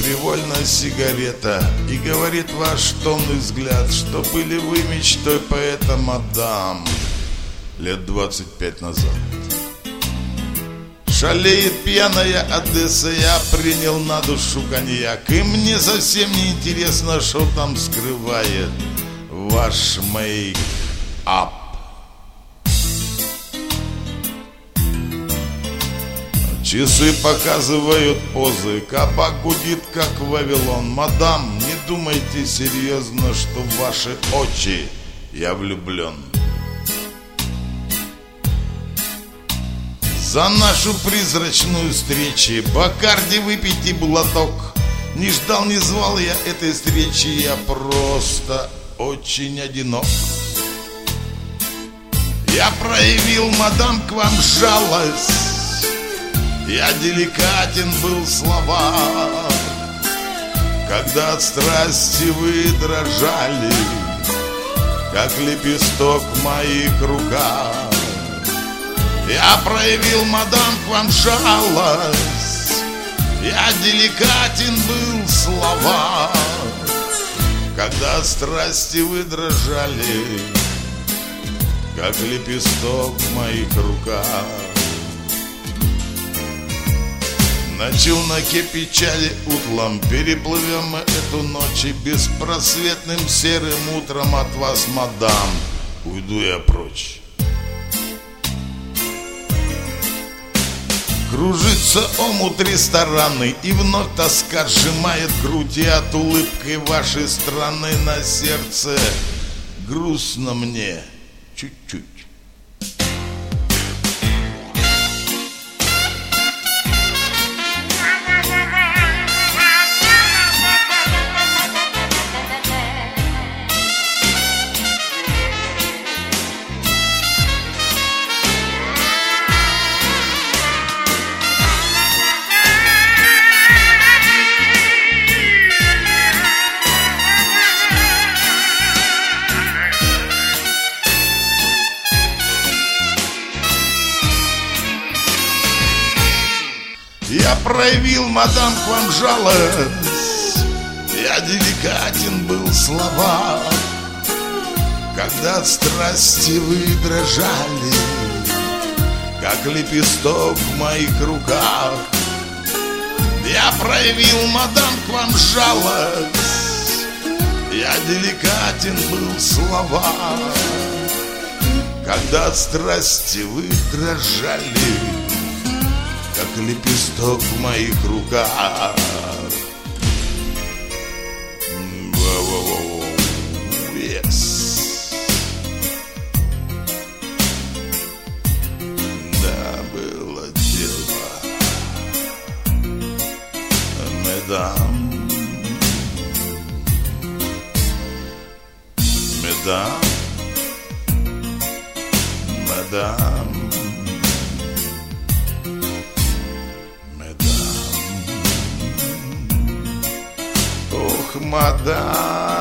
фривольная сигарета, и говорит ваш томный взгляд, что были вы мечтой поэта, мадам, лет 25 назад. Шалеет пьяная Одесса, я принял на душу коньяк, и мне совсем не интересно, что там скрывает ваш мейк-ап. Часы показывают позы, кабак гудит, как Вавилон. Мадам, не думайте серьезно, что в ваши очи я влюблен. За нашу призрачную встречу Бакарди выпейте глоток. Не ждал, не звал я этой встречи, я просто очень одинок. Я проявил, мадам, к вам жалость, я деликатен был в словах, когда от страсти вы дрожали, как лепесток в моих руках. Я проявил, мадам, к вам жалость, я деликатен был в словах, когда от страсти вы дрожали, как лепесток в моих руках. На челноке печали утлом переплывем мы эту ночь, и беспросветным серым утром от вас, мадам, уйду я прочь. Кружится омут ресторанный, и вновь тоска сжимает грудь, и от улыбки вашей страны на сердце грустно мне чуть-чуть. Я проявил, мадам, к вам жалость, я деликатен был в словах, когда от страсти вы дрожали, как лепесток в моих руках. Я проявил, мадам, к вам жалость, я деликатен был в словах, когда от страсти вы дрожали, как лепесток в моих руках. Yes. Да, было дело, мадам, мадам, мадам. Ох, мадам.